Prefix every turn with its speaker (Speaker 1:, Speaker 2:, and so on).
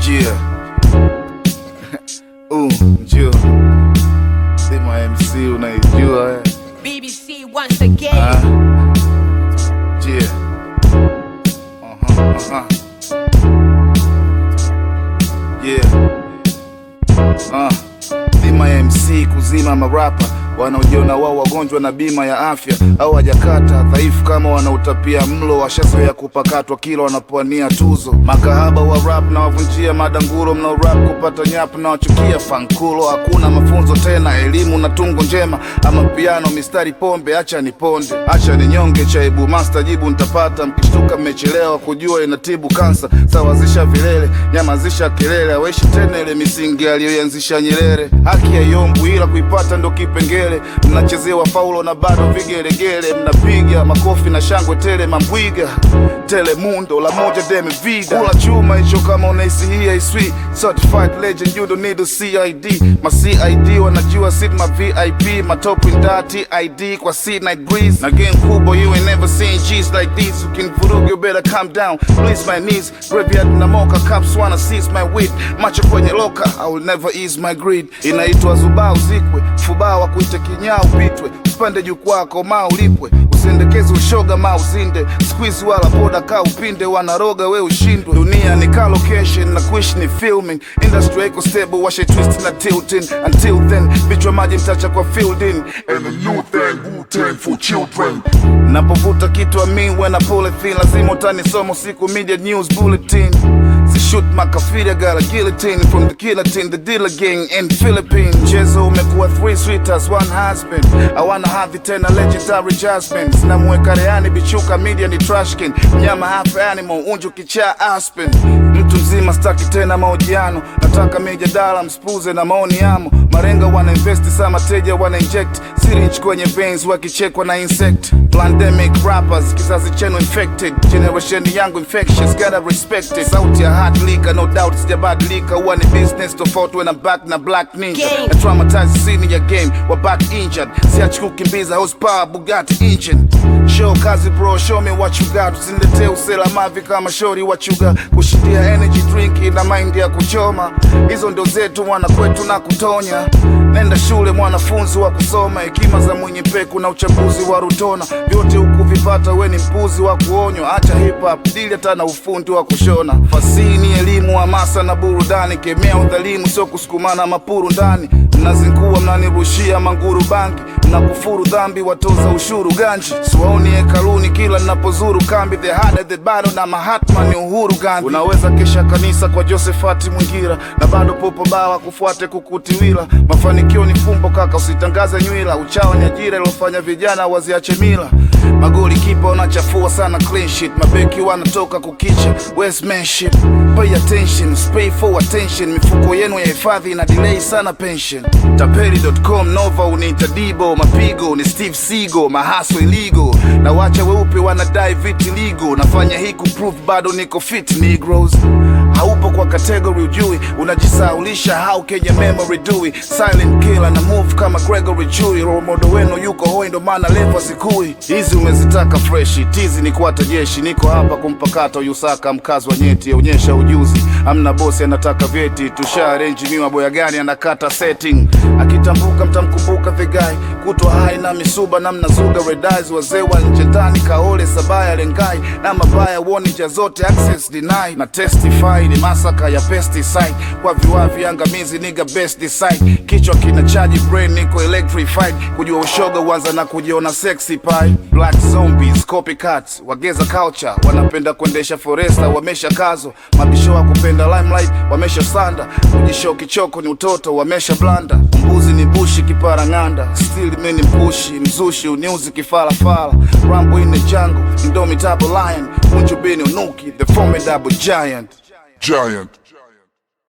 Speaker 1: Njoo Sema MC unaijua
Speaker 2: BBC once again.
Speaker 1: Bima ya MC kuzima marapa wanaojiona wao wagonjwa na bima ya afya, au hajakata dhaifu kama wanautapia mlo, washazoea kupakatwa kila wanapoania tuzo. Makahaba wa rap na wavunjia madanguro, mnao rap kupata nyap na wachukia fankulo. Hakuna mafunzo tena, elimu na tungo njema, ama piano mistari pombe, acha niponde, acha ninyonge chaibu master jibu nitapata. Mkishtuka mmechelewa kujua inatibu kansa, sawazisha vilele, nyamazisha kelele, aweshi tena ile misingi aliyoanzisha Nyerere. Haki ya yombu ila kuipata ndo kipengele, mnachezewa faulo na bado vigelegele, mnapiga makofi na shangwe tele mambwiga Telemundo la moja deme vida. Kula chuma hicho kama unaisi hii iswi certified legend, you don't need a CID. Ma CID wanajua sit ma VIP, ma top in dirty ID kwa C-night breeze. Na game kubwa you ain't never seen G's like this. You can furugu, you better calm down, please my knees. Graveyard na mocha, cops wanna seize my weed. Macho kwenye loka, I will never ease my greed. Inaitwa Zuba uzikwe, fubaa wa kuite kinyao pitwe. Usipande jukwaa koma ulipwe, usiendekeze ushoga ma uzinde. Squeeze wala poda ka upinde, wanaroga we ushindwe. Dunia ni car location na kuishi ni filming. Industry eco stable, washe twist na tilting. Until then, bichwa maji mtacha kwa fielding.
Speaker 3: And a new thing, Wu-Tang for children.
Speaker 1: Napovuta kitu amin when I pull it thin, lazima utanisoma siku media news bulletin. Shoot makafiri, I got a guillotine from the killer team, the dealer gang in Philippines. Mchezo umekuwa 3 sweethearts, 1 husband. I wanna have it tena legendary jasmine. Sina mweka reani bichuka media ni trashkin. Mnyama half animal, unju kichaa Aspen. Mtu mzima staki tena mahojiano, nataka mijadala mspuze na maoni yamo. Marenga wana invest sa mateja wana inject syringe kwenye veins wakichekwa na insect. Pandemic rappers kizazi chenu infected, generation yangu infectious, gotta respect it. Sauti ya hot leaker, no doubt sijabadilika, huwa ni business tofauti when I'm back na black ninja. Na traumatize scene ya game, wa back injured, siachi kukimbiza horsepower Bugatti engine. Show kazi bro, show me what you got, usinilete usela mavi kama shori what you got. Kushindia energy drink ina mind ya kuchoma, hizo ndo zetu mwana kwetu na kutonya. Nenda shule mwanafunzi wa kusoma, hekima za mwenye peku na uchambuzi wa rutona. Vyote huku vipata we ni mpuzi wa kuonywa, acha hip hop dili hata na ufundi wa kushona. Fasini elimu hamasa na burudani, kemea udhalimu sio kusukumana mapuru ndani. Mnazinkuwa mnanirushia manguru bangi, mnakufuru dhambi watoza ushuru ganji. Siwaoni hekaluni kila ninapozuru kambi, the harder the battle na Mahatma ni Uhuru Gandhi. Unaweza kesha kanisa kwa Josephati Mwingira, na bado popo bawa kufuate kukutiwila. Mafanikio ni fumbo kaka, usitangaze nywila. Uchawa ni ajira ilofanya vijana waziache mila. Magoli kipa unachafua sana clean sheet, mabeki wanatoka kukicha Westmanship. Pay attention, pay for attention, mifuko yenu ya hifadhi ina delay sana pension. Tapeli.com Nova unita Dibo, mapigo ni Steve Seagal, mahaso illegal. Na wacha weupe wanadai viti legal, nafanya hii kuprove bado niko fit Negroes. Haupo kwa category ujui, unajisaulisha how Kenya memory dui. Silent killer na move kama Gregory Chui, role model wenu yuko hoi ndo maana level zikui. Hizi umezitaka freshi, tizi ni kuata jeshi. Niko hapa kumpakata Yusaka mkazi wa nyeti, onyesha ujuzi. Amna bosi anataka vyeti, tusha arrange miwa boya gani anakata setting. Akitambuka mtamkumbuka the guy, kutwa hai na misuba na mnazuga red eyes. Wazee wa nje ndani kaole sabaya lengai, na mabaya woni ja zote access deny. Na testify ni masaka ya pesticide, kwa viwavi angamizi nigga best decide. Kichwa kinachaji brain niko electrified, kujua ushoga uanza na kujiona sexy pie. Black zombies, copycats, wageza culture, wanapenda kuendesha foresta wamesha kazo. Mabisho wa kupenda limelight wamesha sanda, kujisho kichoko ni utoto wamesha blanda. Mbuzi ni bushi kipara nganda, still meni mpushi mzushi uniuzi kifala fala. Rambo in the jungle, indomitable lion, unju bini unuki, the formidable giant.